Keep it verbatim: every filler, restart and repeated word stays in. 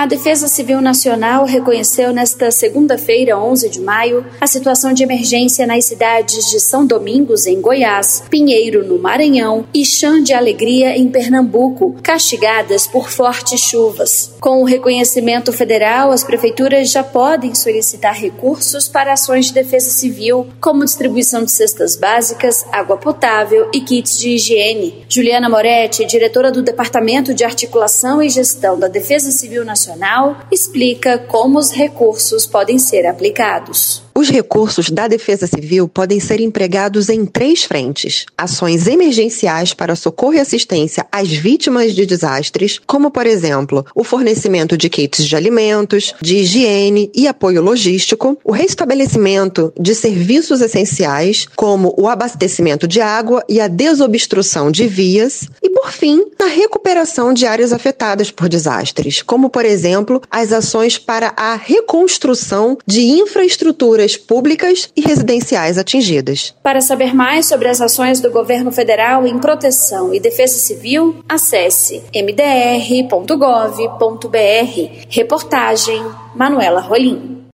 A Defesa Civil Nacional reconheceu nesta segunda-feira, onze de maio, a situação de emergência nas cidades de São Domingos, em Goiás, Pinheiro, no Maranhão, e Chã de Alegria, em Pernambuco, castigadas por fortes chuvas. Com o reconhecimento federal, as prefeituras já podem solicitar recursos para ações de defesa civil, como distribuição de cestas básicas, água potável e kits de higiene. Juliana Moretti, diretora do Departamento de Articulação e Gestão da Defesa Civil Nacional, explica como os recursos podem ser aplicados. Os recursos da Defesa Civil podem ser empregados em três frentes: ações emergenciais para socorro e assistência às vítimas de desastres, como, por exemplo, o fornecimento de kits de alimentos, de higiene e apoio logístico, o restabelecimento de serviços essenciais, como o abastecimento de água e a desobstrução de vias, e, por fim, a recuperação de áreas afetadas por desastres, como, por exemplo, as ações para a reconstrução de infraestruturas públicas e residenciais atingidas. Para saber mais sobre as ações do governo federal em proteção e defesa civil, acesse m d r ponto gov ponto b r. Reportagem Manuela Rolim.